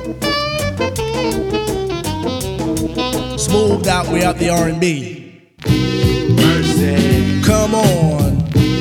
Smoothed out, we out the R&B. Mercy. Come on.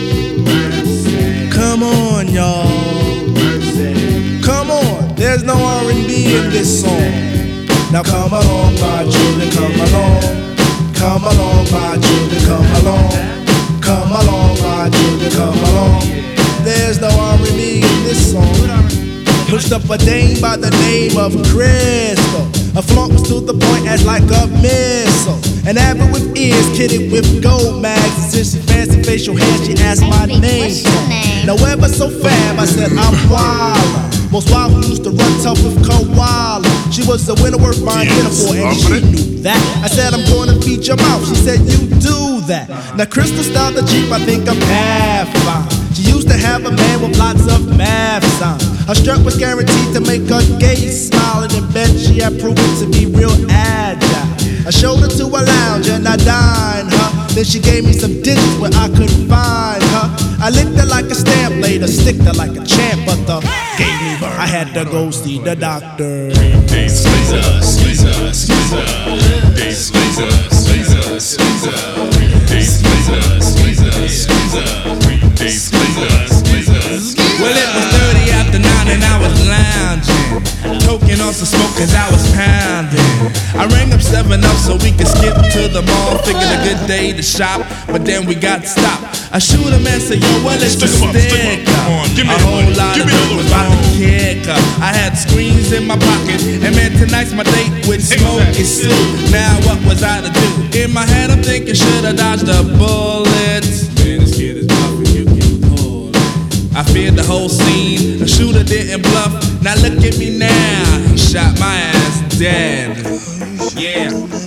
Mercy. Come on, y'all. Mercy. Come on. There's no R&B in this song. Now come along, my children, come along. Come along, my children, come along. Come along, my children, come along. There's no R&B in this song. Pushed up a dame by the name of Crystal. A flunk was to the point as like a missile. An avid with ears, kitted with gold mags. And since she fancy facial hair, she asked my name. Now ever so fab, I said I'm Walla. Most wild used to run tough with Koala. She was the winner worth buying dinner for, and she knew that. I said I'm going to feed your mouth. She said you do that. Now Crystal styled the Jeep, I think I'm half fine. She used to have a man with lots of math signs. Her strut was guaranteed to make her gay smile, and in bed she had proven to be real agile. I showed her to a lounge and I dined her. Then she gave me some digits where I could find her. I licked her like a stamp, laid her, sticked her like a champ, but the gave me birth. I had to go see the doctor. Dave Slazer, Slazer, Slazer. Dave Slazer, Slazer, Slazer. Dave Slazer, Slazer, Slazer. Dave Slazer, Slazer. Well, it was 30 after 9 and I was lounging, toking on some smoke cause I was pounding. I rang up 7-Up so we could skip to the mall. Figured a good day to shop, but then we got stopped. I shoot him and say, yo, well, let's just stick up. A whole lot of them was about to kick up. I had screens in my pocket, and man, tonight's my date with Smokey Sue. Now what was I to do? In my head I'm thinking, should I dodge the bullets? Man, this kid is bluffing, you can pull it. I feared the whole scene, the shooter didn't bluff. Now look at me now, he shot my ass dead. Yeah.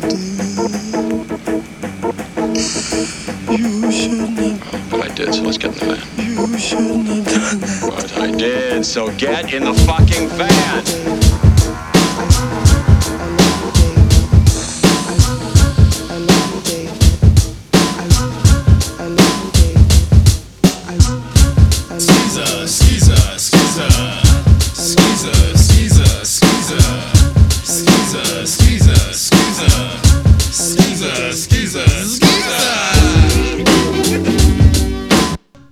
You shouldn't have. But I did, so let's get in the van. You shouldn't have done that. But I did, so get in the fucking van. Skeezer.